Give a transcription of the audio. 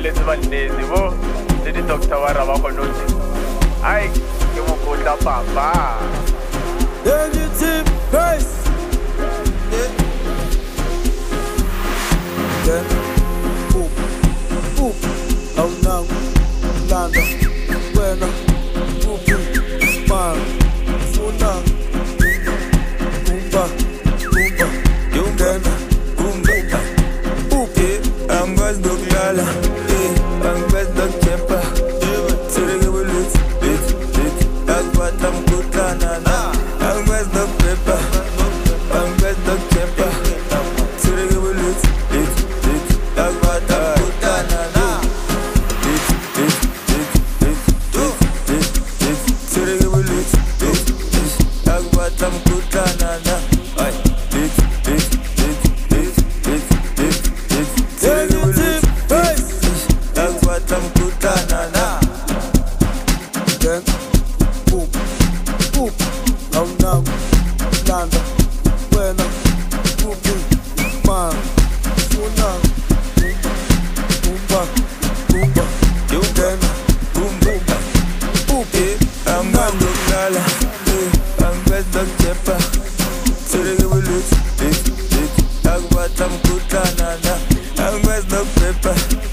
let's van nezi bo le di doctor wa ra ba go notse ai ke mo kotla papa negative face yeah boop oh no landa bueno boop man funa bumba yungena bumba boop I'm gonna do lala I'm gonna do tempa sirege bulut bit that's what I'm good na I'm gonna do pepper I'm gonna do tempa sirege bulut bit that's what I'm good na sirege bulut bit that's what I'm good na I'm